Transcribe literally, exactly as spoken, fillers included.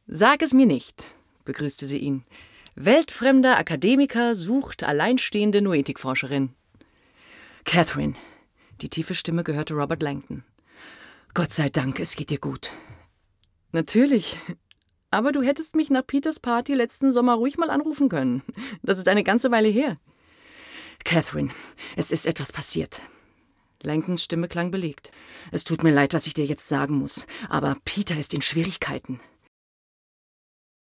Sag es mir nicht, begrüßte sie ihn. Weltfremder Akademiker sucht alleinstehende Noetikforscherin. Catherine, die tiefe Stimme gehörte Robert Langton. Gott sei Dank, es geht dir gut. Natürlich. Aber du hättest mich nach Peters Party letzten Sommer ruhig mal anrufen können. Das ist eine ganze Weile her. Catherine, es ist etwas passiert. Langtons Stimme klang belegt. Es tut mir leid, was ich dir jetzt sagen muss, aber Peter ist in Schwierigkeiten.